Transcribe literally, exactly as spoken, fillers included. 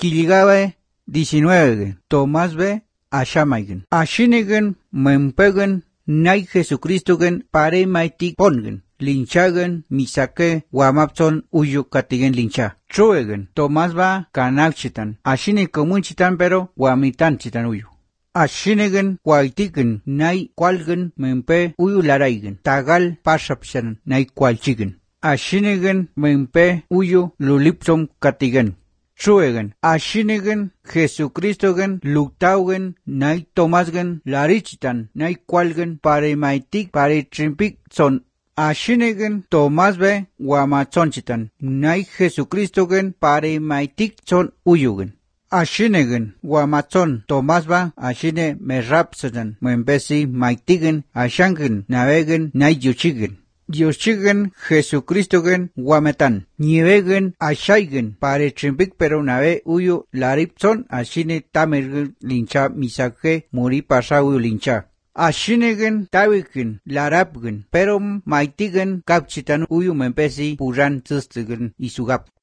Kiligabe diecinueve. Tomás be Ashamaigen. Ashinigen mempegen nay Jesucristogen pare maitik pongen. Linchagen misake wamapson uyu katigen lincha. Truegen Tomás ba kanakchitan. Ashini komunchitan pero wamitan chitan uyu. Ashinigen kwaitigen nay kwalgen mempe uyu laraigen. Tagal pasapshan nay kwalchigen. Ashinigen mempe uyu lulipson katigen. Truegen Ashinigen Jesucristogen luktaugen nay Tomásgen larichitan nay kwalgen pare maitik pare trimpik son. Ashinigen Tomás be wamachonchitan nay Jesucristogen pare maitik son uyugen. Ashinigen wamachon Tomás ba ashine merapsadan membesi maitigen ashangen navegen nay yuchigen. Yuchigen Jesucristogen wametan nievegen ashaigen pare trimpik pero nave uyu laripson ashine tamergen lincha misake muri pasa uyu lincha. Ashinigen tawigen larapgen pero maitigen kapchitan uyu mempesi puran tsustigen isugap.